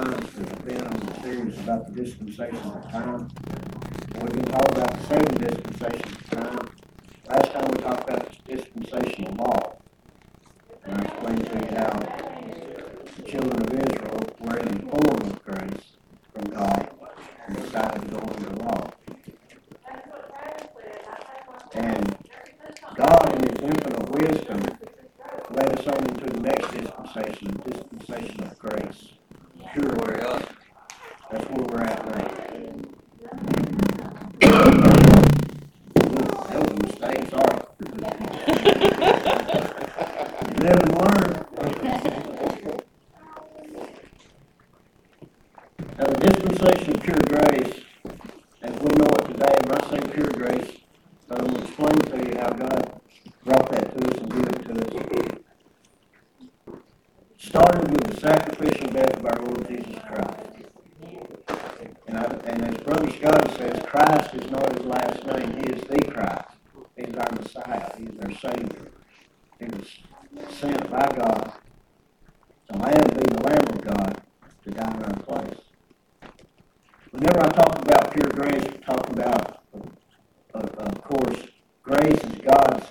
months we've been on the series about the dispensations of time. We've been talking about the 7 dispensations of time. Last time we talked about the dispensational law. And I explained to you how the children of Israel were in the form of grace from God and decided to go under the law. And God, in His infinite wisdom, led us on into the next dispensation, the dispensation of grace. Pure grace. That's where we're at now. That was a mistake, sorry. You live and learn. Now, the dispensation of pure grace, as we know it today, when I say pure grace, I'm going to explain to you how God brought that to us and gave it to us. Started with the sacrificial death of our Lord Jesus Christ. And as Brother Scott says, Christ is not his last name. He is the Christ. He is our Messiah. He is our Savior. He was sent by God to be the Lamb of God to die in our place. Whenever I talk about pure grace, I talk about, of course, grace is God's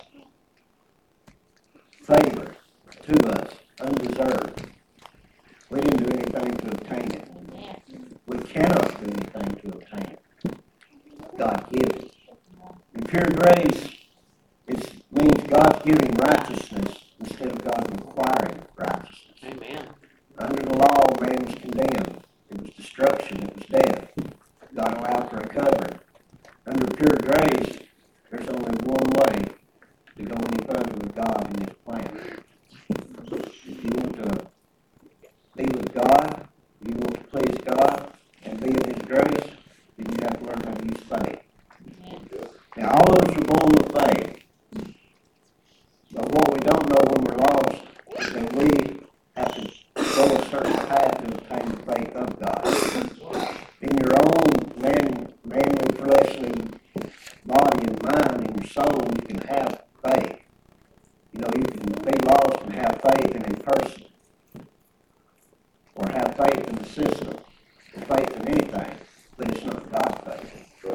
favor to us, undeserved. We didn't do anything to obtain it. We cannot do anything to obtain it. God gives it. And pure grace means God's giving righteousness instead of God requiring righteousness. Amen. Under the law, man was condemned. It was destruction. It was death. God allowed for recovery. Under pure grace, there's only one way to go any further with God in His plan. If you want to be with God, if you want to please God and be in His grace, then you have to learn how to use faith. Now, all of us are born with faith. But what we don't know when we're lost is that we have to go a certain path to obtain the faith of God. In your own manly, fleshly body and mind and your soul, you can have faith. You know, you can be lost and have faith in a person, or have faith in the system, or faith in anything, but it's not God's faith.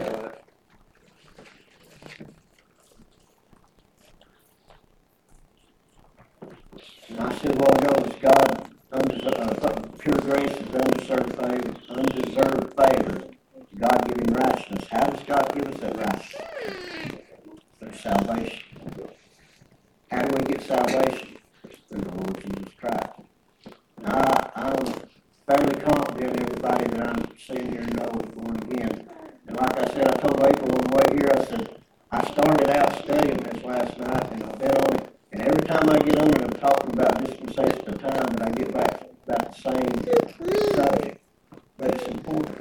And I said a while ago, is God, pure grace is undeserved favor, God giving righteousness. How does God give us that righteousness? Through salvation. How do we get salvation? Through the Lord Jesus Christ. Now, I'm fairly confident everybody that I'm sitting here knows is born again. And like I said, I told April on the way here, I said, I started out studying this last night, and I've been on it. And every time I get on it, I'm talking about dispensation of time, but I get back about the same subject. But it's important.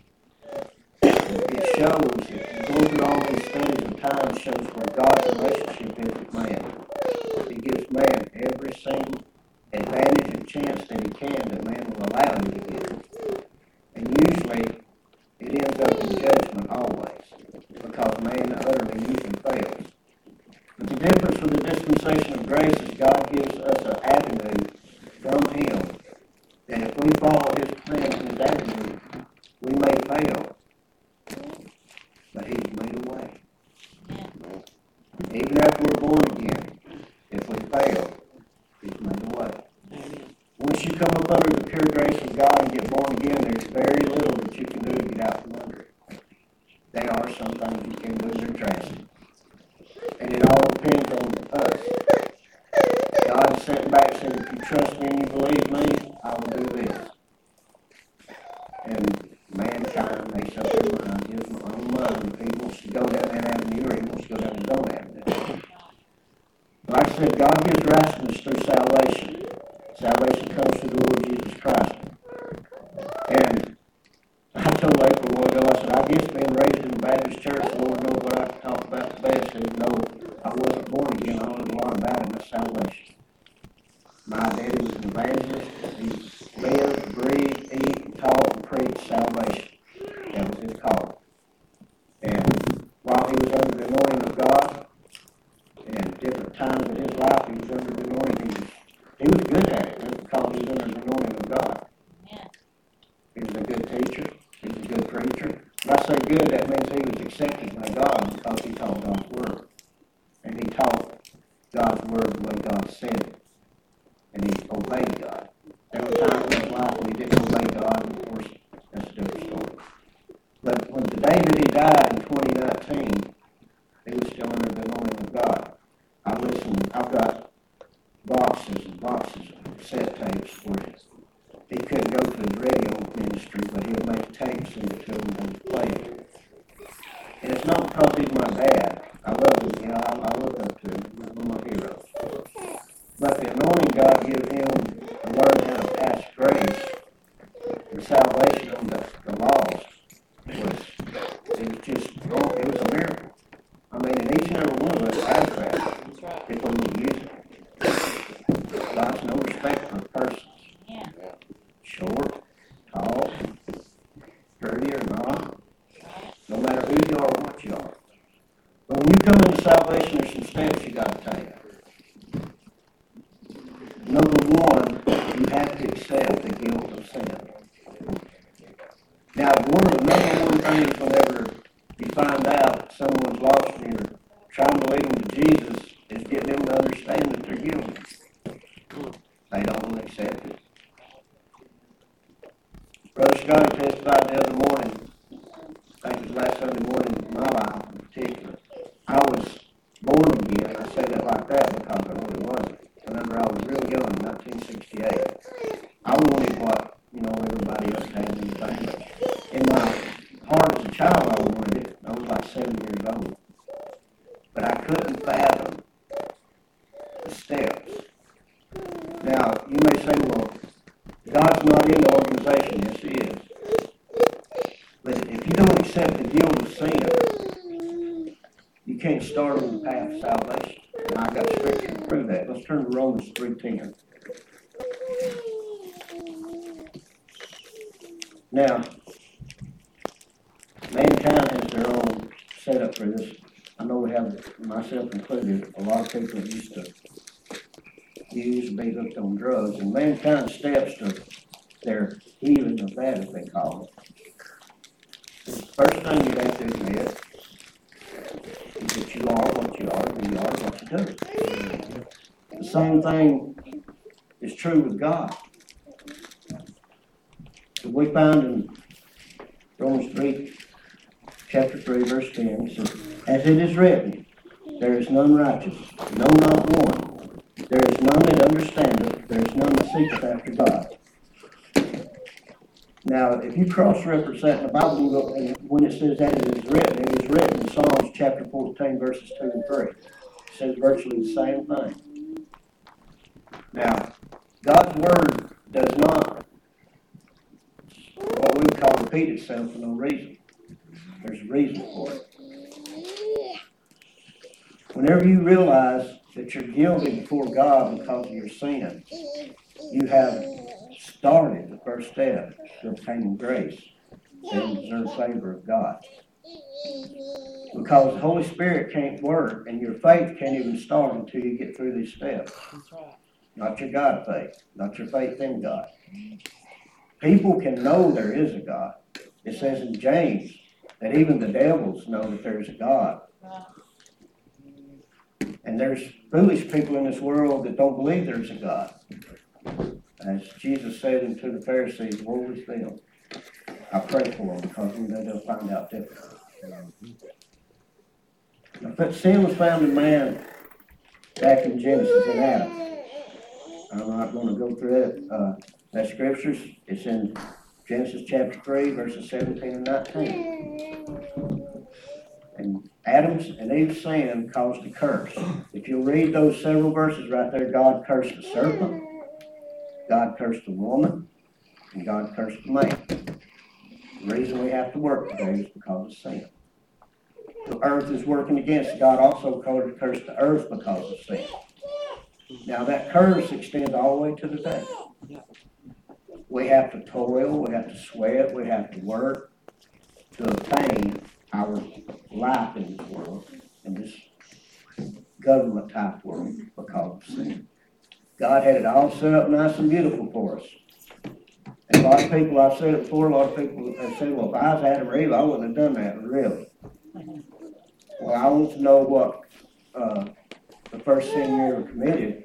It shows, going through all these studies of time shows where God's relationship is with man. He gives man every single advantage and chance that He can that man will allow you to give. And usually, it ends up in judgment always, because man utterly usually fails. But the difference with the dispensation of grace is God gives us an avenue from Him, that if we follow His plan and His avenue, we may fail, but He's made a way. Even after we're born again, if we fail, He's made a way. Once you come up under the pure grace of God and get born again, there's very little that you can do to get out from under it. There are some things you can do that are drastic. And it all depends on us. God is sitting back and said, if you trust me and you believe me, I will do this. And mankind makes up their mind, his own mind, if he wants to go down that avenue or he wants to go down his own avenue. Like I said, God gives righteousness through salvation. Salvation comes through the Lord Jesus Christ. And I told April a while ago, I said, I guess being raised in the Baptist church, the Lord knows what I can talk about the best. Even though I wasn't born again, I learned a lot about it, and that's salvation. My daddy was an evangelist. He lived, breathed, ate, taught, and preached salvation. That was his call. And while he was under the anointing of God, and at different times in his life, he was under the anointing. He was good at it. That's because he was under the anointing of God. Yeah. He was a good teacher. He was a good preacher. When I say good, that means he was accepted by God because he taught God's word. And he taught God's word the way God said it. And he obeyed God. There were times in his life when he didn't obey God, and of course, that's a different story. But when the day that he died in 2019, he was still under the anointing of God. I've got boxes and boxes of cassette tapes where he couldn't go to his radio ministry, but he would make tapes, send it to him, and he'd play it. And it's not because he's my dad. I love him, you know, I look up to him. He's one of my heroes. But the anointing God gave him to learn how to pass grace, the salvation of the lost, it was a miracle. I mean, and each and every one of us has that. That's right. If we will use it. God's no respect for persons. Yeah. Short, tall, dirty or not. No matter who you are or what you are. But when you come into salvation, there's some steps you got to take. Number one, you have to accept the guilt of sin. Now, one of the number one things whenever you find out someone's lost and you're trying to lead them to Jesus is get them to understand that they're guilty. They don't want to accept it. Brother Scotty testified the other morning, I think it was last Sunday morning in my life in particular. I was born again. I say that like that because I really wasn't. I remember I was real young, 1968. I wanted what, everybody else had in the family. In my heart as a child, I wanted it. I was like 7 years old. But I couldn't fathom the steps. Now, you may say, well, God's not in the organization. Yes, He is. But if you don't accept the guilt of sin, you can't start on the path of salvation. And I got scripture to prove that. Let's turn to Romans 3:10. Now, mankind has their own setup for this. I know we have, myself included, a lot of people that used to use and be hooked on drugs. And mankind's steps to their healing of that, as they call it. The first thing you have to admit is that you are what you are, and you are what you do. The same thing is true with God. So we find in Romans 3, chapter 3, verse 10, it says, as it is written, there is none righteous, no, not one. There is none that understandeth, there is none that seeketh after God. Now, if you cross-represent the Bible, when it says that it is written in Psalms chapter 14, verses 2 and 3. It says virtually the same thing. Now, God's Word does not, what we would call, repeat itself for no reason. There's a reason for it. Whenever you realize that you're guilty before God because of your sin, you have started the first step to obtaining grace and deserve favor of God. Because the Holy Spirit can't work and your faith can't even start until you get through these steps. Not your God faith, not your faith in God. People can know there is a God. It says in James that even the devils know that there's a God. And there's foolish people in this world that don't believe there's a God. As Jesus said unto the Pharisees, woe is them. I pray for them because one day they'll find out differently. Now, sin was found in man back in Genesis in Adam. I'm not going to go through it. That scriptures, it's in Genesis chapter 3, verses 17 and 19. And Adam's and Eve's sin caused a curse. If you'll read those several verses right there, God cursed the serpent, God cursed the woman, and God cursed the man. The reason we have to work today is because of sin. The earth is working against it. God also cursed the earth because of sin. Now that curse extends all the way to the day. We have to toil, we have to sweat, we have to work to obtain our life in this world, in this government type world, because of sin. God had it all set up nice and beautiful for us. And a lot of people, I've said it before, a lot of people have said, well, if I was Adam or Eve, I wouldn't have done that, really. Well, I want to know what the first sin you ever committed,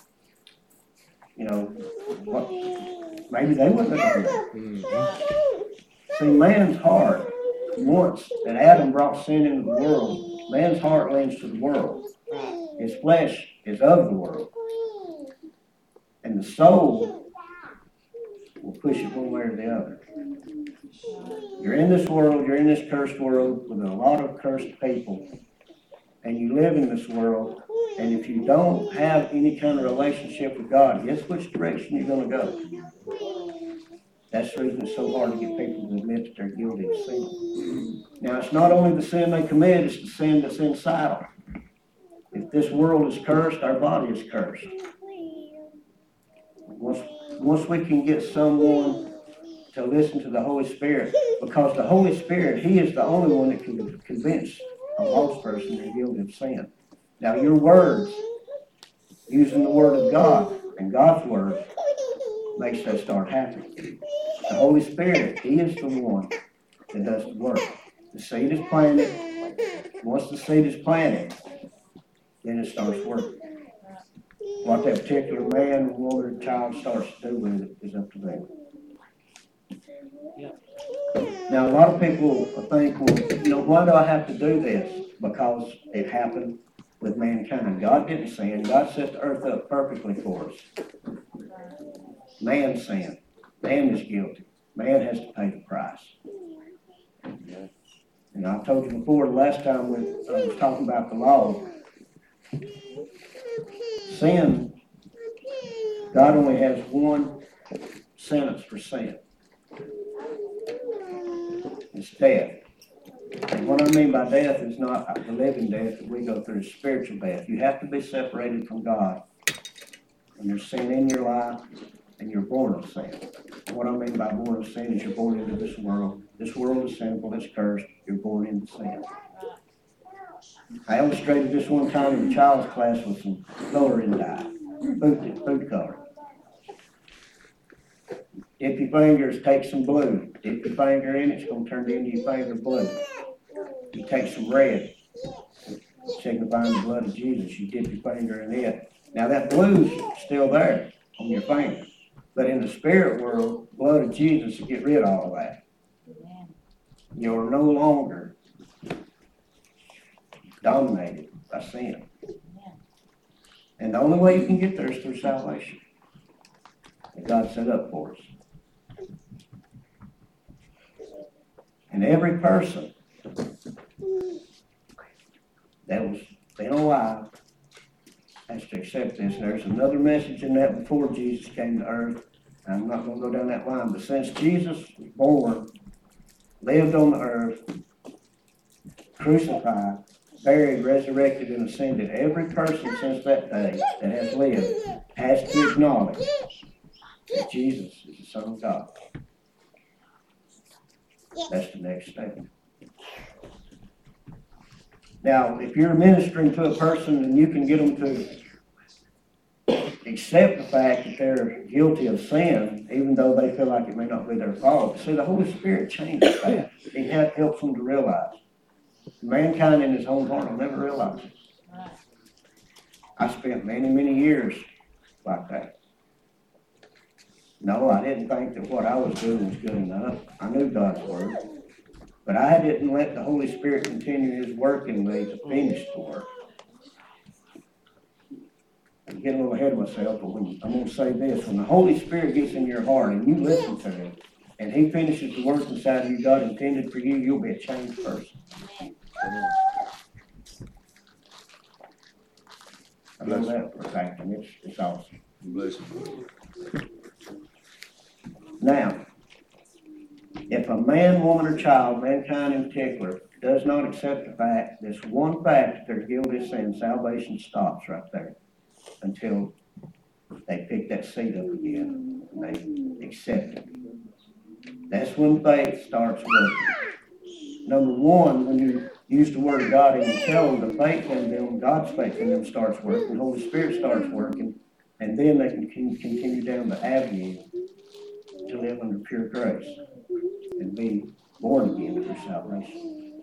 what maybe they wouldn't have done that. See, man's heart, once that Adam brought sin into the world, man's heart leans to the world. His flesh is of the world. And the soul will push it one way or the other. You're in this world, you're in this cursed world with a lot of cursed people. And you live in this world, and if you don't have any kind of relationship with God, guess which direction you're going to go? That's the reason it's so hard to get people to admit that they're guilty of sin. Now, it's not only the sin they commit, it's the sin that's inside them. If this world is cursed, our body is cursed. Once we can get someone to listen to the Holy Spirit, because the Holy Spirit, He is the only one that can convince a lost person they're guilty of sin. Now, your words, using the Word of God and God's Word, makes that start happening. The Holy Spirit, He is the one that does the work. The seed is planted. Once the seed is planted, then it starts working. What that particular man, woman, or child starts to do with it is up to them. Now, a lot of people think, well, why do I have to do this? Because it happened with mankind. God didn't sin. God set the earth up perfectly for us. Man sinned. Man is guilty. Man has to pay the price. And I told you before, the last time I was talking about the law, sin, God only has one sentence for sin. It's death. And what I mean by death is not the living death that we go through, it's spiritual death. You have to be separated from God. And there's sin in your life, and you're born of sin. And what I mean by born of sin is you're born into this world. This world is sinful, it's cursed. You're born into sin. I illustrated this one time in a child's class with some coloring dye, food color. Dip your fingers, take some blue. Dip your finger in it, it's going to turn into your finger blue. You take some red, signifying the blood of Jesus. You dip your finger in it. Now that blue's still there on your finger. But in the spirit world, the blood of Jesus will get rid of all of that. You're no longer dominated by sin. And the only way you can get there is through salvation that God set up for us. And every person that was been alive has to accept this. And there's another message in that before Jesus came to earth. I'm not going to go down that line, but since Jesus was born, lived on the earth, crucified, buried, resurrected, and ascended, every person since that day that has lived has to acknowledge that Jesus is the Son of God. That's the next step. Now, if you're ministering to a person and you can get them to accept the fact that they're guilty of sin, even though they feel like it may not be their fault, see, the Holy Spirit changes that. He helps them to realize. Mankind in his own heart will never realize it. I spent many, many years like that. No, I didn't think that what I was doing was good enough. I knew God's Word. But I didn't let the Holy Spirit continue His work in me to finish the work. I'm getting a little ahead of myself, but I'm going to say this. When the Holy Spirit gets in your heart and you listen to Him, and He finishes the work inside of you God intended for you, you'll be a changed person. I know that for a fact, and it's awesome. Bless you. Now, if a man, woman, or child, mankind in particular, does not accept the fact, this one fact that they're guilty of sin, salvation stops right there until they pick that seed up again and they accept it. That's when faith starts working. Number one, when you use the Word of God and you tell them the faith in them, God's faith in them starts working, the Holy Spirit starts working, and then they can continue down the avenue to live under pure grace and be born again for salvation.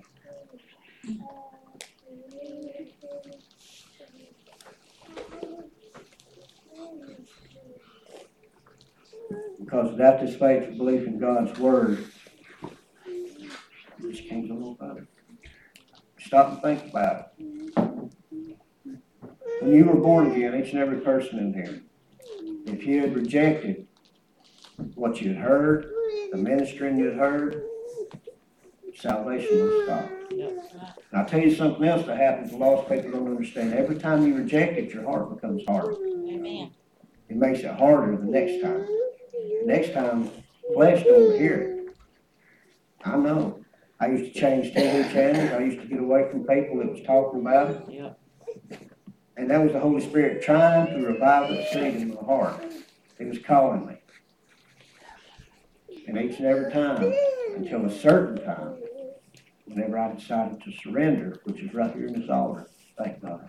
Because without this faithful belief in God's Word, you just can't go no further. Stop and think about it. When you were born again, each and every person in here, if you had rejected what you had heard, the ministering you had heard, salvation will stop. And I'll tell you something else that happens a lost people don't understand. Every time you reject it, your heart becomes harder. Amen. It makes it harder the next time. The next time, flesh don't hear it. I know. I used to change TV channels. I used to get away from people that was talking about it. Yeah. And that was the Holy Spirit trying to revive that seed in my heart. It was calling me. And each and every time, until a certain time, whenever I decided to surrender, which is right here in this altar, thank God.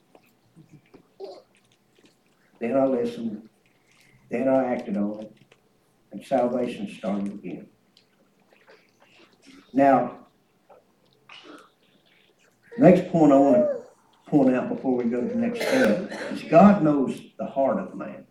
Then I listened. Then I acted on it. And salvation started again. Now, next point I want to point out before we go to the next step is God knows the heart of man.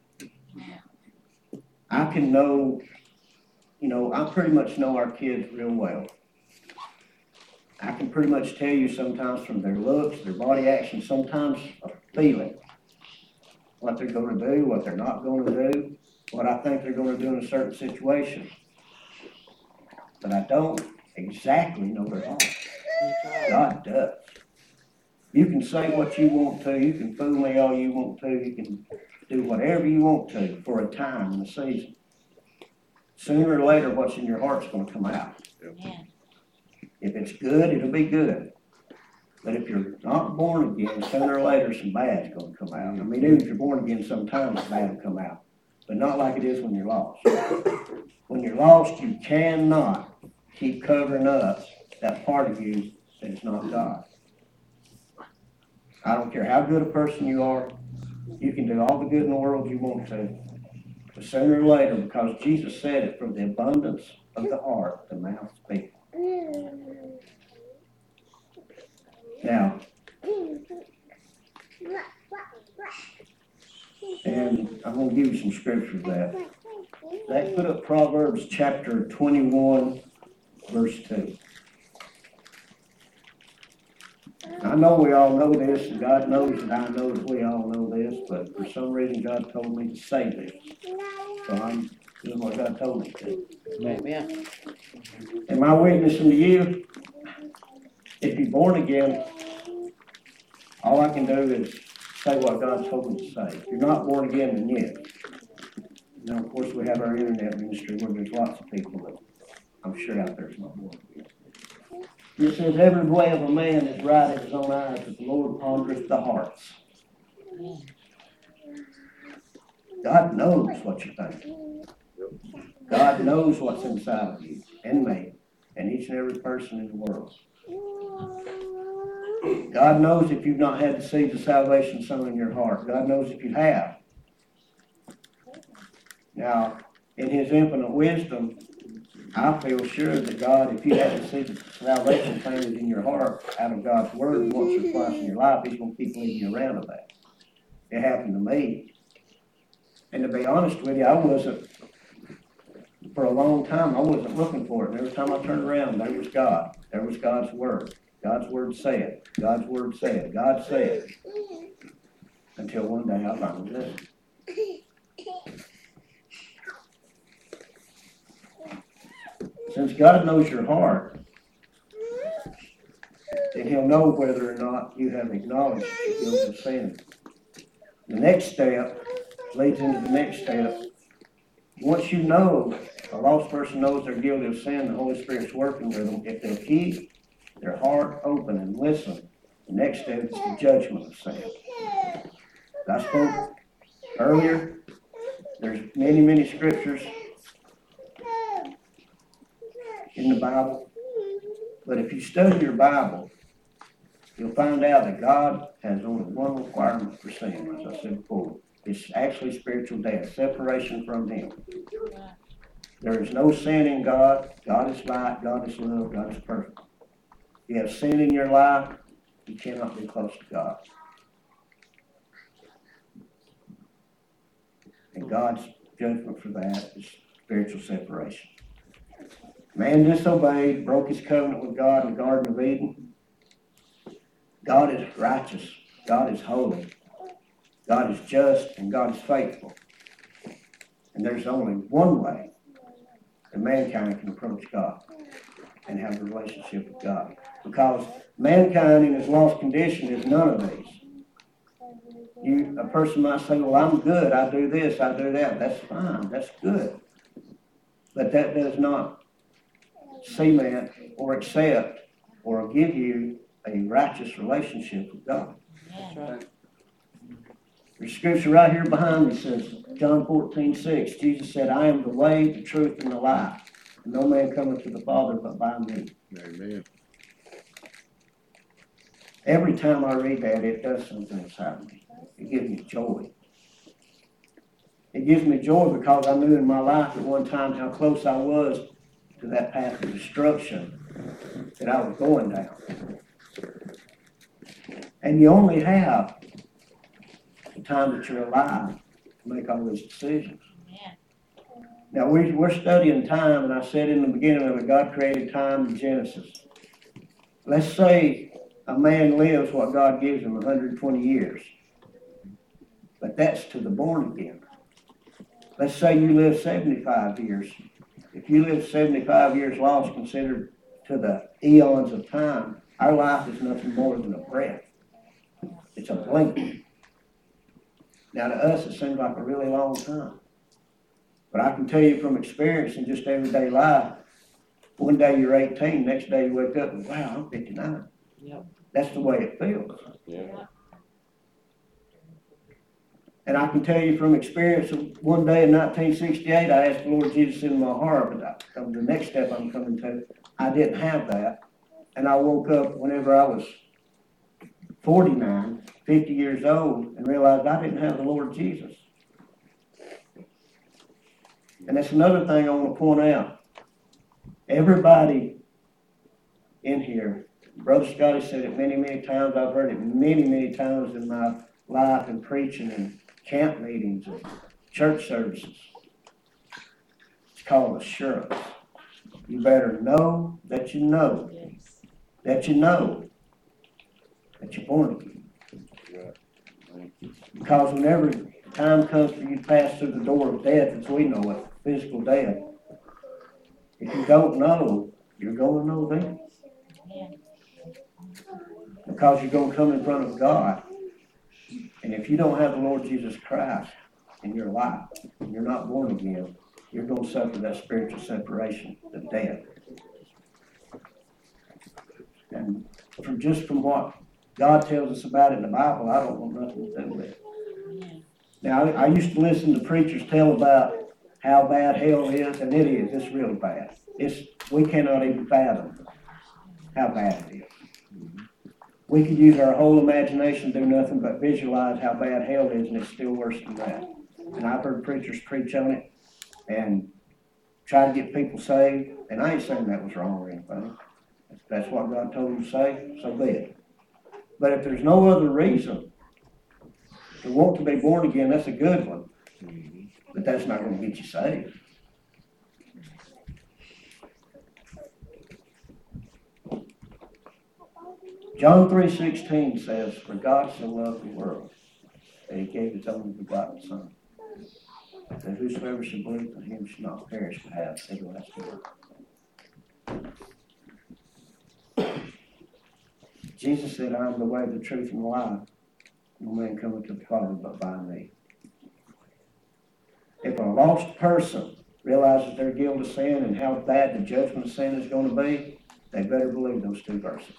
I can know, I pretty much know our kids real well. I can pretty much tell you sometimes from their looks, their body action, sometimes a feeling, what they're going to do, what they're not going to do, what I think they're going to do in a certain situation. But I don't exactly know their heart. God does. You can say what you want to. You can fool me all you want to. You can do whatever you want to for a time and a season. Sooner or later, what's in your heart's going to come out. Amen. If it's good, it'll be good. But if you're not born again, sooner or later, some bad's going to come out. I mean, even if you're born again, sometimes bad will come out. But not like it is when you're lost. When you're lost, you cannot keep covering up that part of you that is not God. I don't care how good a person you are. You can do all the good in the world you want to. But sooner or later, because Jesus said it, from the abundance of the heart, the mouth speaks. Now, and I'm going to give you some scripture for that. They put up Proverbs chapter 21, verse 2. I know we all know this, and God knows that I know that we all know this, but for some reason God told me to say this. So I'm doing what God told me to. Amen. Am I witnessing to you? If you're born again, all I can do is say what God told me to say. If you're not born again, then yes. Now, of course, we have our internet ministry where there's lots of people that I'm sure out there is not born again. It says, every way of a man is right in his own eyes, but the Lord pondereth the hearts. God knows what you're thinking. God knows what's inside of you and me and each and every person in the world. God knows if you've not had the seeds of salvation sown in your heart. God knows if you have. Now, in His infinite wisdom, I feel sure that God, if you have the seed of salvation planted in your heart out of God's Word once or twice in your life, He's going to keep leading you around to that. It happened to me. And to be honest with you, I wasn't, for a long time, I wasn't looking for it. And every time I turned around, there was God. There was God's Word. God's Word said. God's Word said. God said. Until one day I finally listened. Since God knows your heart, then He'll know whether or not you have acknowledged your guilt of sin. The next step leads into the next step. Once you know, a lost person knows they're guilty of sin, the Holy Spirit's working with them. If they'll keep their heart open and listen, the next step is the judgment of sin. I spoke earlier, there's many, many scriptures in the Bible. But if you study your Bible, you'll find out that God has only one requirement for sin, as I said before. It's actually spiritual death, separation from Him. There is no sin in God. God is light. God is love. God is perfect. If you have sin in your life, you cannot be close to God. And God's judgment for that is spiritual separation. Man disobeyed, broke his covenant with God in the Garden of Eden. God is righteous. God is holy. God is just, and God is faithful. And there's only one way that mankind can approach God and have a relationship with God. Because mankind in his lost condition is none of these. A person might say, well, I'm good. I do this, I do that. That's fine. That's good. But that does not cement or accept or give you a righteous relationship with God. That's right. The scripture right here behind me says, John 14:6, Jesus said, I am the way, the truth, and the life. And no man cometh to the Father but by me. Amen. Every time I read that, it does something inside me. It gives me joy. It gives me joy because I knew in my life at one time how close I was to that path of destruction that I was going down. And you only have the time that you're alive to make all these decisions. Now, we're studying time, and I said in the beginning of it, God created time in Genesis. Let's say a man lives what God gives him, 120 years. But that's to the born again. Let's say you live 75 years. If you live 75 years lost, considered to the eons of time, our life is nothing more than a breath. It's a blink. Now, to us, it seems like a really long time. But I can tell you from experience in just everyday life, one day you're 18, next day you wake up and, wow, I'm 59. Yep. That's the way it feels. Yeah. And I can tell you from experience, one day in 1968, I asked the Lord Jesus in my heart, but the next step I'm coming to, I didn't have that. And I woke up whenever I was 49, 50 years old, and realized I didn't have the Lord Jesus. And that's another thing I want to point out. Everybody in here, Brother Scotty said it many, many times. I've heard it many, many times in my life and preaching and camp meetings and church services. It's called assurance. You better know that you know Yes. that you know that you're born again. Because whenever the time comes for you to pass through the door of death, as we know it, physical death, if you don't know, you're going to know then. Because you're going to come in front of God. And if you don't have the Lord Jesus Christ in your life, and you're not born again, you're going to suffer that spiritual separation, the death. And from what God tells us about it in the Bible, I don't want nothing to do with it. Now, I used to listen to preachers tell about how bad hell is, and it is. It's really bad. We cannot even fathom how bad it is. We could use our whole imagination to do nothing but visualize how bad hell is, and it's still worse than that. And I've heard preachers preach on it and try to get people saved, and I ain't saying that was wrong or anything. If that's what God told them to say, so be it. But if there's no other reason to want to be born again, that's a good one. But that's not going to get you saved. John 3:16 says, for God so loved the world that he gave his only begotten Son, that whosoever shall believe in him shall not perish but have everlasting life. Jesus said, I am the way, the truth, and the life. No man cometh to the Father but by me. If a lost person realizes their guilt of sin and how bad the judgment of sin is going to be, they better believe those two verses.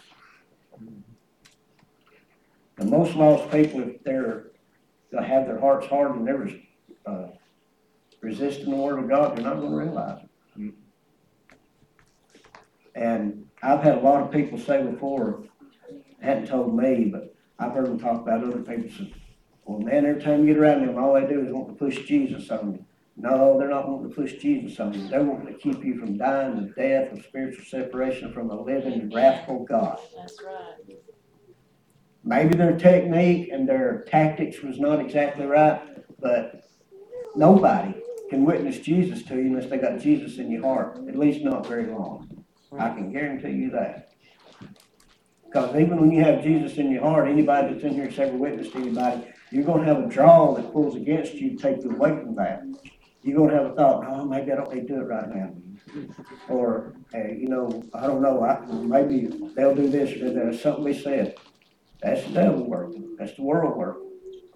And most lost people, if they have their hearts hardened and they're resisting the Word of God, they're not going to realize it. And I've had a lot of people say before, hadn't told me, but I've heard them talk about other people. Say, well, man, every time you get around them, all they do is want to push Jesus on you. No, they're not wanting to push Jesus on you. They're wanting to keep you from dying the death of spiritual separation from a living, wrathful God. That's right. Maybe their technique and their tactics was not exactly right, but nobody can witness Jesus to you unless they got Jesus in your heart, at least not very long. I can guarantee you that. Because even when you have Jesus in your heart, anybody that's in here that's ever witnessed to anybody, you're going to have a draw that pulls against you to take you away from that. You're going to have a thought, oh, maybe I don't need to do it right now. Or, hey, I don't know, maybe they'll do this or that. There's something we said. That's the devil working. That's the world working.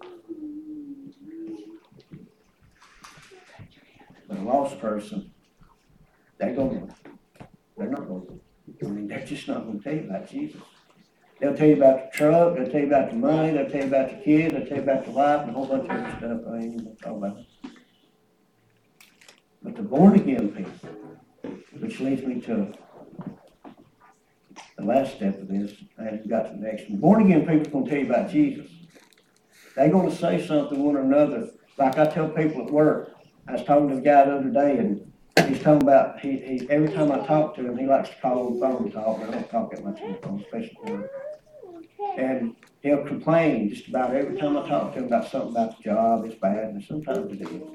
But a lost person, they're not going to, they're just not going to tell you about Jesus. They'll tell you about the truck, they'll tell you about the money, they'll tell you about the kids, they'll tell you about the wife, and a whole bunch of other stuff I ain't even talk about. But the born again people, which leads me to the last step of this, I haven't got to the next one. Born again people are going to tell you about Jesus. They're going to say something one or another. Like I tell people at work, I was talking to the guy the other day, and he's talking about, he every time I talk to him, he likes to call on the phone talk, and I don't talk that much on the phone, especially at work. And he'll complain just about every time I talk to him about something about the job, it's bad, and sometimes it is.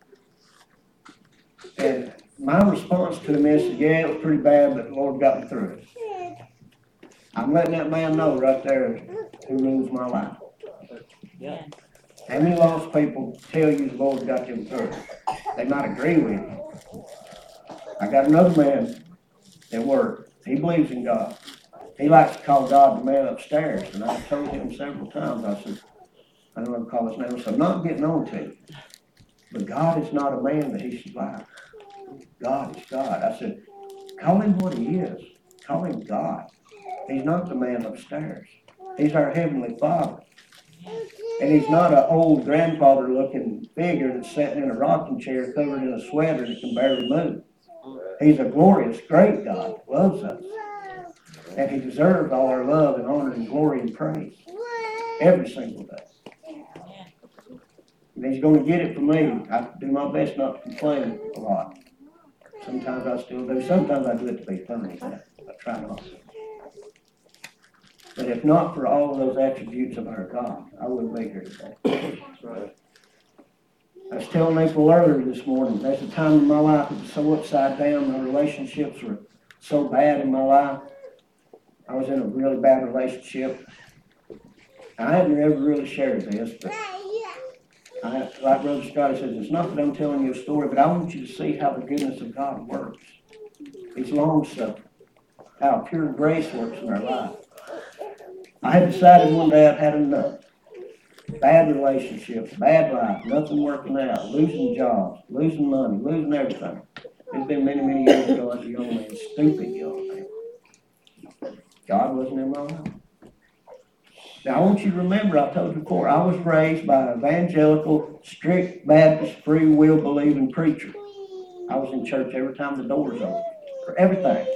And my response to him is, yeah, it was pretty bad, but the Lord got me through it. I'm letting that man know right there who rules my life. Yeah. How many lost people tell you the Lord got them through it? They might agree with you. I got another man at work. He believes in God. He likes to call God the man upstairs. And I've told him several times, I said, I don't know what to call his name. I said, I'm not getting on to you. But God is not a man that he should lie. God is God. I said, call him what he is. Call him God. He's not the man upstairs. He's our Heavenly Father. And he's not an old grandfather-looking figure that's sitting in a rocking chair covered in a sweater that can barely move. He's a glorious, great God that loves us. And he deserves all our love and honor and glory and praise every single day. And he's going to get it from me. I do my best not to complain a lot. Sometimes I still do. Sometimes I do it to be funny. I try not to. But if not for all of those attributes of our God, I wouldn't be here today. I was telling April earlier this morning, there's a time in my life that was so upside down, my relationships were so bad in my life. I was in a really bad relationship. I hadn't ever really shared this, but like Brother Scotty says, it's not that I'm telling you a story, but I want you to see how the goodness of God works. He's long-suffering, how pure grace works in our life. I had decided one day I'd had enough. Bad relationships, bad life, nothing working out, losing jobs, losing money, losing everything. It's been many, many years ago as a young man, stupid young man. God wasn't in my life. Now I want you to remember, I told you before, I was raised by an evangelical, strict Baptist, free will believing preacher. I was in church every time the doors opened, for everything.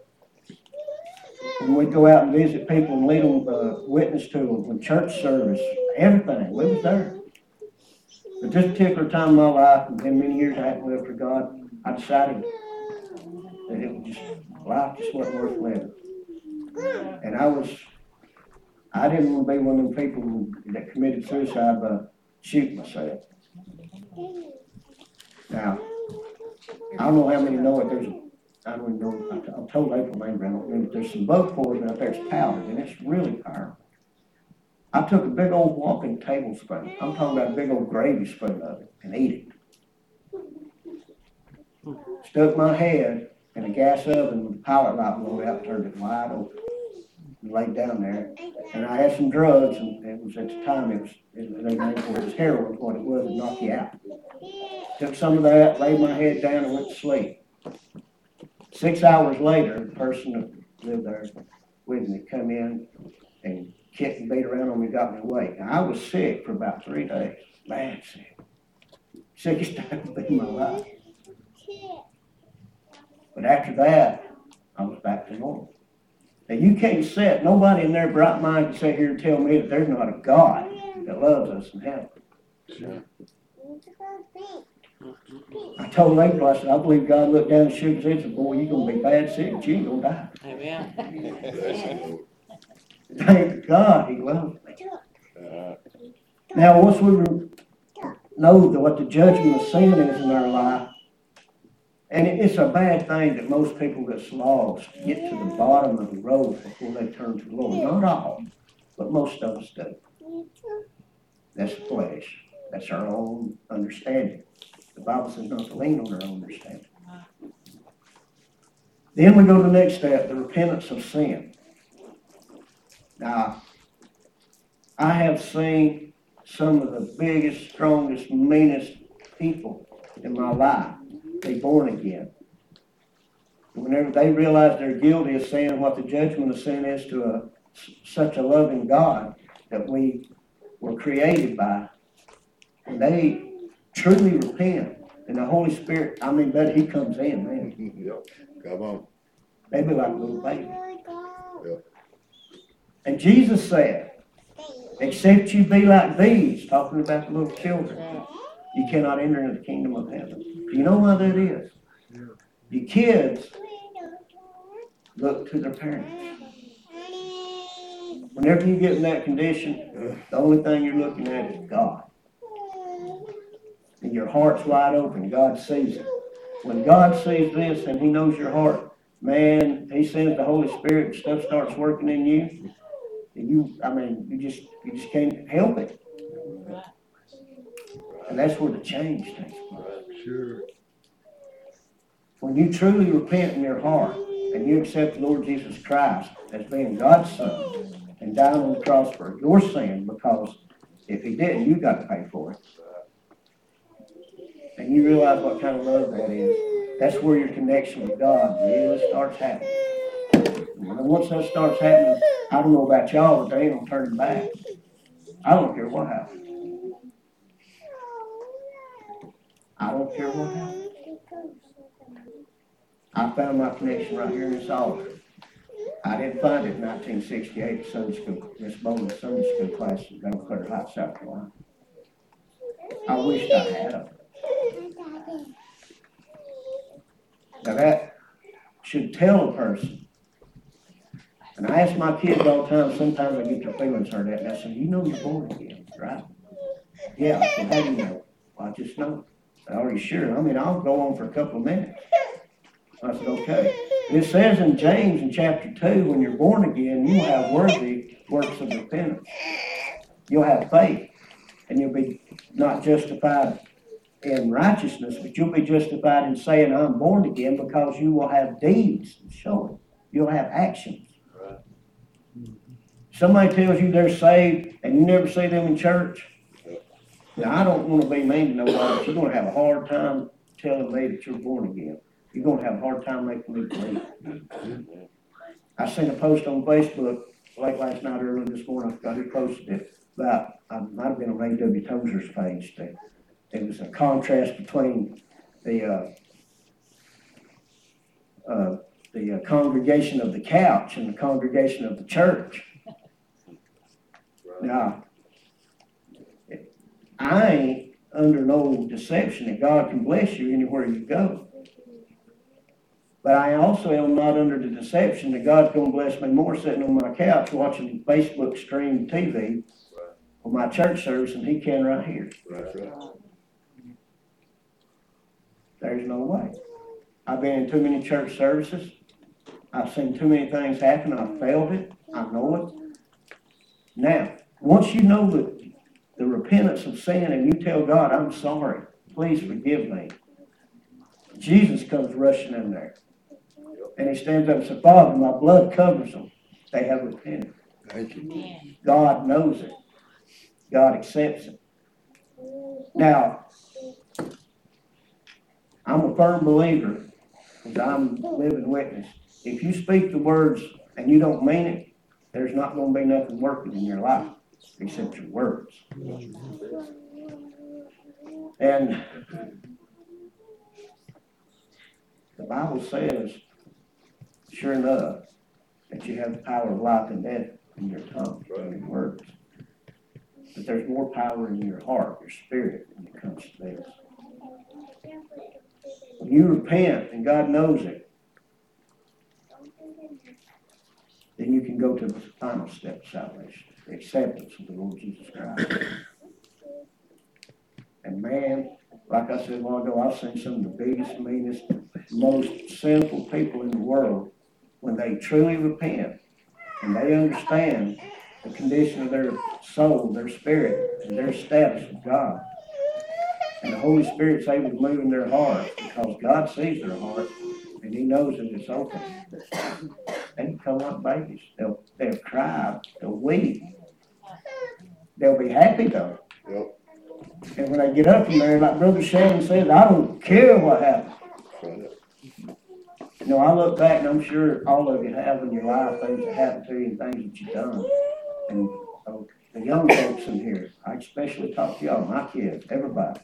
When we'd go out and visit people and lead them, witness to them, when church service, everything, we was there. But this particular time in my life, and been many years I hadn't lived for God, I decided that it was just, life just wasn't worth living. And I didn't want to be one of them people that committed suicide by shooting myself. Now, I don't know how many know it. I don't know. I told April maybe I don't remember. There's some bug poison out there. It's powdered, and it's really powerful. I took a big old walking tablespoon. I'm talking about a big old gravy spoon of it, and ate it. Stuck my head in a gas oven with a pilot light blown out, turned it wide open, and laid down there. And I had some drugs, and it was at the time they named for it was heroin. What it was, it knocked you out. Took some of that, laid my head down, and went to sleep. 6 hours later, the person that lived there with me come in and kicked and beat around on me, got me awake. Now, I was sick for about 3 days, bad sick. Sickest time of in my life. But after that, I was back to normal. Now, you can't sit, nobody in their bright mind can sit here and tell me that there's not a God that loves us and helps us. I told April, I said, I believe God looked down and shook his head and said, boy, you're going to be bad sick, but you ain't going to die. Amen. Thank God he loves me. Now, once we know what the judgment of sin is in our life, and it's a bad thing that most people that's lost get to the bottom of the road before they turn to the Lord. Not all, but most of us do. That's flesh. That's our own understanding. The Bible says not to lean on our own understanding. Then we go to the next step, the repentance of sin. Now, I have seen some of the biggest, strongest, meanest people in my life be born again. Whenever they realize they're guilty of sin, what the judgment of sin is to such a loving God that we were created by, and they truly repent, and the Holy Spirit, but he comes in, man. Yep. Come on. They be like a little baby. Yep. And Jesus said, except you be like these, talking about the little children, you cannot enter into the kingdom of heaven. Do you know why that is? Your kids look to their parents. Whenever you get in that condition, the only thing you're looking at is God. And your heart's wide open. God sees it. When God sees this and he knows your heart, man, he sends the Holy Spirit and stuff starts working in you. And you just can't help it. And that's where the change takes place. Sure. When you truly repent in your heart and you accept the Lord Jesus Christ as being God's Son and died on the cross for your sin, because if he didn't, you got to pay for it. And you realize what kind of love that is. That's where your connection with God really starts happening. And once that starts happening, I don't know about y'all, but there ain't no turning back. I don't care what happens. I don't care what happens. I found my connection right here in this altar. I didn't find it in 1968 at Sunday school, Miss Bowman's Sunday school class in Gulf Clear Heights, South Carolina. I wished I had them. Now that should tell a person. And I ask my kids all the time, sometimes I get their feelings hurt at, and I say, you know you're born again, right? Yeah, well, how do you know? Well, I just know. Are you sure? I'll go on for a couple of minutes. I said, okay. It says in James in chapter 2, when you're born again, you will have worthy works of repentance. You'll have faith, and you'll be not justified in righteousness, but you'll be justified in saying, I'm born again, because you will have deeds showing. You'll have actions. Right. Somebody tells you they're saved, and you never see them in church. Now, I don't want to be mean to nobody, but you're going to have a hard time telling me that you're born again. You're going to have a hard time making me believe it. I seen a post on Facebook late last night, early this morning. I forgot who posted it. About, I might have been on A.W. Tozer's page. It was a contrast between the congregation of the couch and the congregation of the church. Now, I ain't under no deception that God can bless you anywhere you go. But I also am not under the deception that God's going to bless me more sitting on my couch watching Facebook stream TV for my church service than he can right here. Right. There's no way. I've been in too many church services. I've seen too many things happen. I've felt it. I know it. Now, once you know the repentance of sin and you tell God, I'm sorry, please forgive me, Jesus comes rushing in there. And he stands up and says, Father, my blood covers them. They have repented. Thank you. God knows it. God accepts it. Now, I'm a firm believer, because I'm a living witness. If you speak the words and you don't mean it, there's not going to be nothing working in your life except your words. And the Bible says, sure enough, that you have the power of life and death in your tongue, in your words. But there's more power in your heart, your spirit, when it comes to this. When you repent and God knows it, then you can go to the final step of salvation, the acceptance of the Lord Jesus Christ. And man, like I said a while ago, I've seen some of the biggest, meanest, most sinful people in the world, when they truly repent and they understand the condition of their soul, their spirit, and their status with God. And the Holy Spirit's able to move in their heart because God sees their heart and He knows that it's open. They become like babies. They'll cry, they'll weep. They'll be happy though. Yep. And when they get up from there, like Brother Shannon said, I don't care what happens. Right. You know, I look back and I'm sure all of you have in your life things that happened to you and things that you've done. And the young folks in here, I especially talk to y'all, my kids, everybody.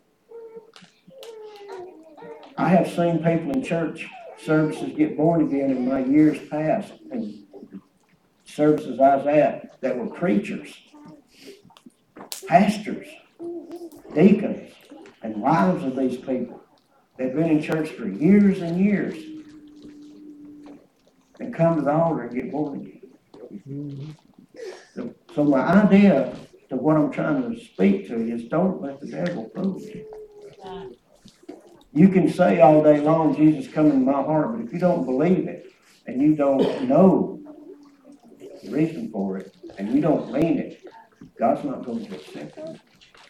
I have seen people in church services get born again in my years past, and services I was at that were preachers, pastors, deacons, and wives of these people. They've been in church for years and years and come to the altar and get born again. So my idea to what I'm trying to speak to is don't let the devil fool you. You can say all day long, Jesus come in my heart, but if you don't believe it and you don't know the reason for it and you don't mean it, God's not going to accept it.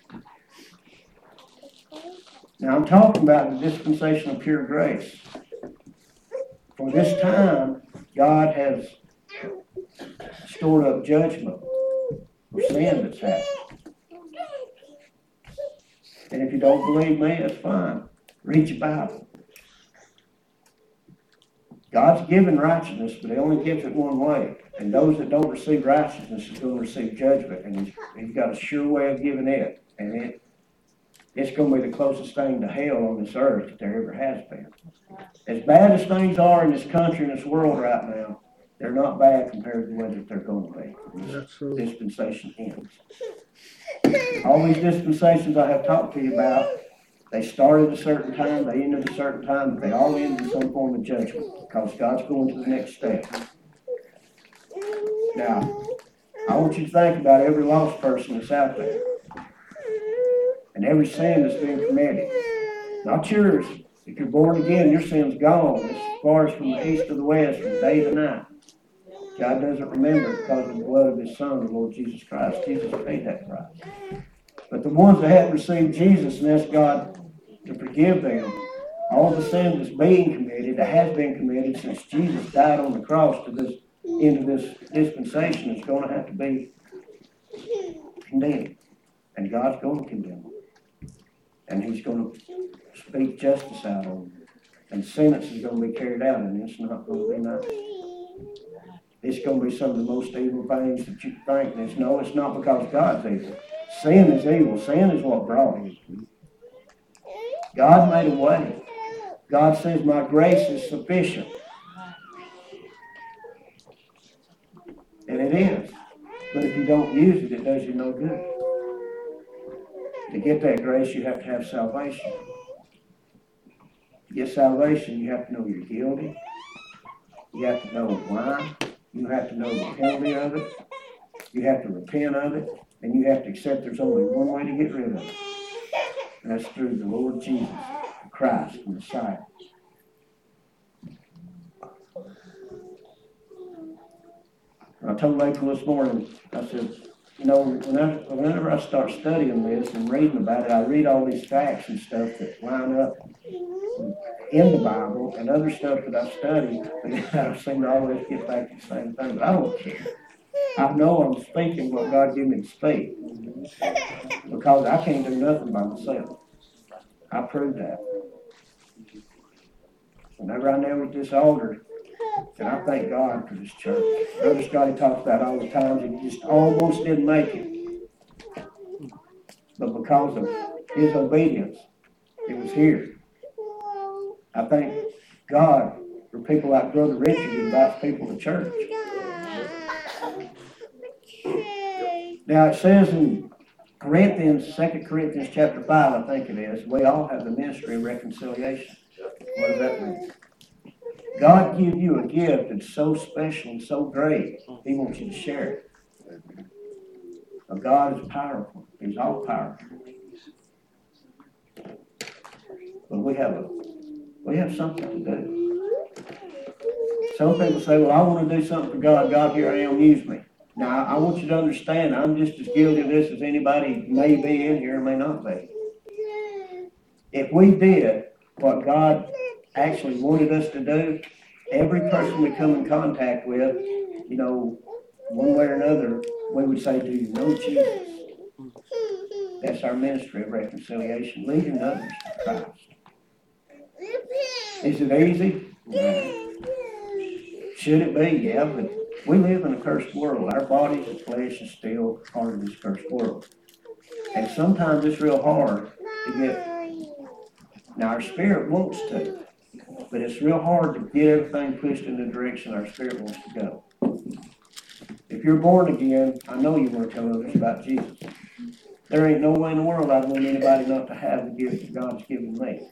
Now I'm talking about the dispensation of pure grace. For this time, God has stored up judgment for sin that's happened. And if you don't believe me, that's fine. Read your Bible. God's given righteousness, but He only gives it one way. And those that don't receive righteousness is going to receive judgment. And He's got a sure way of giving it. And it's going to be the closest thing to hell on this earth that there ever has been. As bad as things are in this country and this world right now, they're not bad compared to the way that they're going to be when this dispensation ends. All these dispensations I have talked to you about, they started a certain time, they ended a certain time, but they all end in some form of judgment because God's going to the next step. Now, I want you to think about every lost person that's out there and every sin that's been committed. Not yours. If you're born again, your sin's gone. It's as far as from the east to the west, from day to night. God doesn't remember it because of the blood of His Son, the Lord Jesus Christ. Jesus paid that price. But the ones that haven't received Jesus and asked God to forgive them, all the sin that's being committed, that has been committed since Jesus died on the cross to this into this dispensation, is going to have to be condemned. And God's going to condemn them. And He's going to speak justice out on them. And sentence is going to be carried out, and it's not going to be nice. It's going to be some of the most evil things that you can think. No, it's not because God's evil. Sin is evil. Sin is what brought it. God made a way. God says, my grace is sufficient. And it is. But if you don't use it, it does you no good. To get that grace, you have to have salvation. To get salvation, you have to know you're guilty. You have to know why. You have to know the penalty of it. You have to repent of it. And you have to accept there's only one way to get rid of it. And that's through the Lord Jesus, Christ, the Messiah. I told April this morning, I said, you know, whenever I start studying this and reading about it, I read all these facts and stuff that line up in the Bible and other stuff that I've studied. I seem to always get back to the same thing, but I don't care. I know I'm speaking what God gave me to speak because I can't do nothing by myself. I proved that. Whenever I kneel at this altar, and I thank God for this church. Brother Scotty talks about all the times he just almost didn't make it. But because of his obedience, it was here. I thank God for people like Brother Richard who invites people to church. Now it says in Corinthians, 2 Corinthians chapter 5, I think it is, we all have the ministry of reconciliation. What does that mean? God give you a gift that's so special and so great, He wants you to share it. But God is powerful. He's all powerful. But we have something to do. Some people say, well, I want to do something for God. God, here I am, use me. Now, I want you to understand, I'm just as guilty of this as anybody may be in here or may not be. If we did what God actually wanted us to do, every person we come in contact with, you know, one way or another, we would say, do you know Jesus? That's our ministry of reconciliation, leading others to Christ. Is it easy? No. Should it be? Yeah, but we live in a cursed world. Our bodies and flesh is still part of this cursed world. And sometimes it's real hard to get. Now, our spirit wants to, but it's real hard to get everything pushed in the direction our spirit wants to go. If you're born again, I know you want to tell others about Jesus. There ain't no way in the world I'd want anybody not to have the gift that God's given me.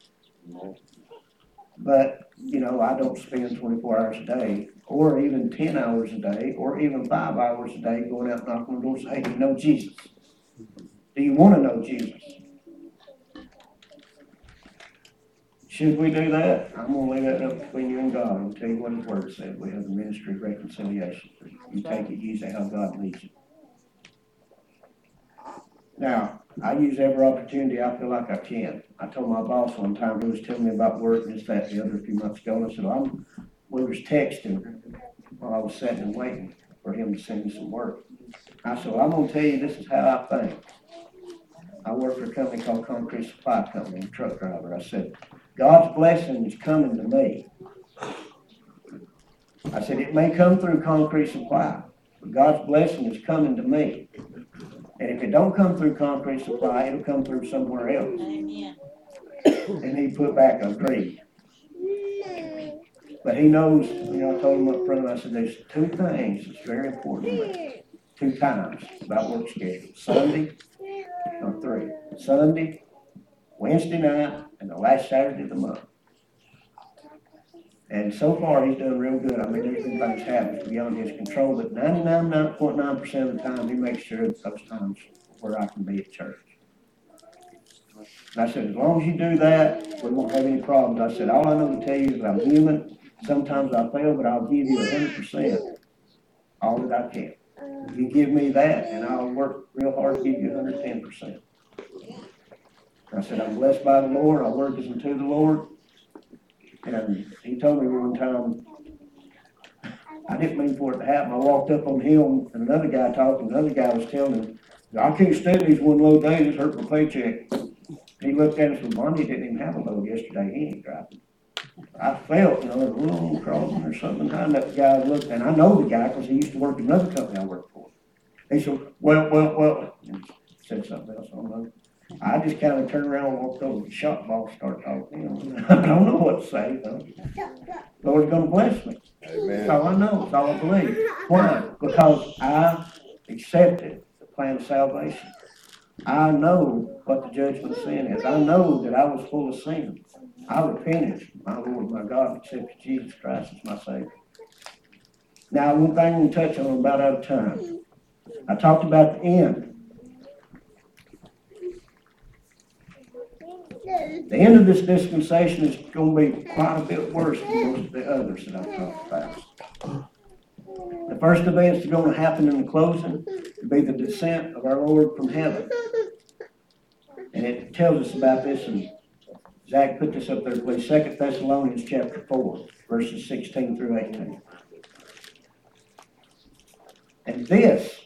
But, you know, I don't spend 24 hours a day, or even 10 hours a day, or even 5 hours a day going out knocking on doors and saying, hey, do you know Jesus? Do you want to know Jesus? Should we do that? I'm going to leave that up between you and God and tell you what His Word said. We have the ministry of reconciliation. You take it, use it how God leads you. Now, I use every opportunity I feel like I can. I told my boss one time, he was telling me about work and this, that, and the other a few months ago, and I said, we was texting while I was sitting and waiting for him to send me some work. I said, I'm going to tell you, this is how I think. I work for a company called Concrete Supply Company. I'm a truck driver. I said, God's blessing is coming to me. I said, it may come through Concrete Supply, but God's blessing is coming to me. And if it don't come through Concrete Supply, it'll come through somewhere else. Amen. And he put back, agreed. But he knows, you know, I told him up front, I said, there's two things that's very important to me. 2 times about work schedule. Sunday, or 3. Sunday, Wednesday night, and the last Saturday of the month. And so far, he's done real good. I mean, there's been things happen beyond his control, but 99.9% of the time, he makes sure that those times where I can be at church. And I said, as long as you do that, we won't have any problems. I said, all I know to tell you is I'm human. Sometimes I fail, but I'll give you 100%, all that I can. You give me that, and I'll work real hard to give you 110%. I said, I'm blessed by the Lord. I work as unto the Lord. And he told me one time, I didn't mean for it to happen. I walked up on him, and another guy talking. Another guy was telling him, I can't stand these one load days. It's hurt my paycheck. He looked at us and said, Bonnie didn't even have a load yesterday. He ain't driving. I felt, you know, there was a little crossing or something behind that guy looked, and I know the guy because he used to work at another company I worked for. He said, well, and said something else. I don't know. I just kind of turned around and walked over to the shop boss and started talking. You know, I don't know what to say, though. The Lord's going to bless me. Amen. That's all I know. That's all I believe. Why? Because I accepted the plan of salvation. I know what the judgment of sin is. I know that I was full of sin. I repented, my Lord, my God, accepted Jesus Christ as my Savior. Now, one thing we'll touch on about out of time. I talked about the end. The end of this dispensation is going to be quite a bit worse than most of the others that I've talked about. The first events that are going to happen in the closing will be the descent of our Lord from heaven. And it tells us about this, and Zach, put this up there, please. 2 Thessalonians chapter 4, verses 16 through 18. And this,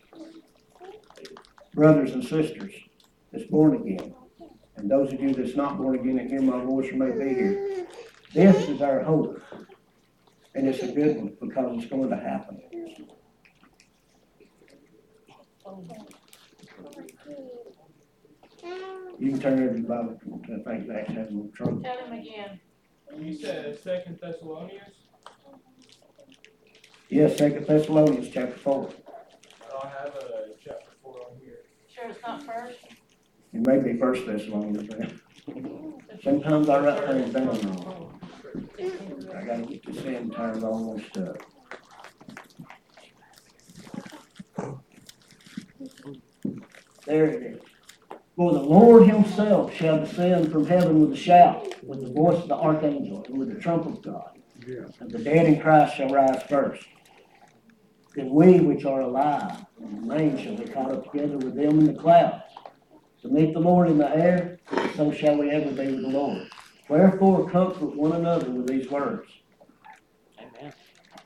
brothers and sisters, that's born again, and those of you that's not born again and hear my voice or may be here, this is our hope. And it's a good one because it's going to happen. You can turn over the Bible to think Zach's having a little trouble. Tell him again. You said 2 Thessalonians? Yes, 2 Thessalonians chapter 4. I don't have a chapter 4 on here. Sure it's not It may be First Thessalonians then. Sometimes I write things down wrong. I gotta get this in terms all my stuff. There it is. For the Lord himself shall descend from heaven with a shout, with the voice of the archangel, and with the trump of God. And the dead in Christ shall rise first. Then we which are alive and remain shall be caught up together with them in the clouds, to meet the Lord in the air, and so shall we ever be with the Lord. Wherefore comfort one another with these words. Amen.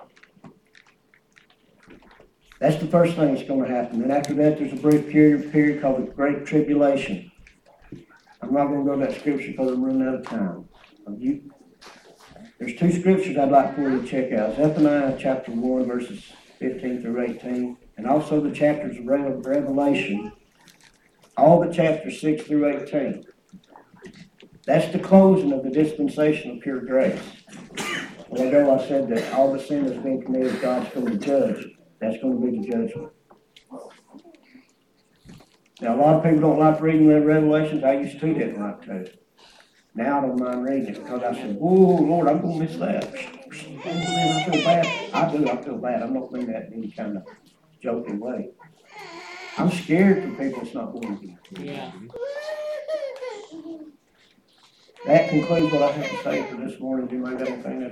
That's the first thing that's going to happen. And after that, there's a brief period called the Great Tribulation. I'm not going to go to that scripture because I'm running out of time. There's two scriptures I'd like for you to check out. Zephaniah chapter 1, verses 15 through 18, and also the chapters of Revelation, all the chapters 6 through 18. That's the closing of the dispensation of pure grace. When I said that all the sin that's been committed, God's going to judge. That's going to be the judgment. Now, a lot of people don't like reading Revelations. I used to didn't like to. Now I don't mind reading it because I said, "Whoa, Lord, I'm going to miss that." I feel bad. I feel bad. I'm not doing that in any kind of joking way. I'm scared for people that's not going to be. Yeah. That concludes what I have to say for this morning. Do you mind anything else?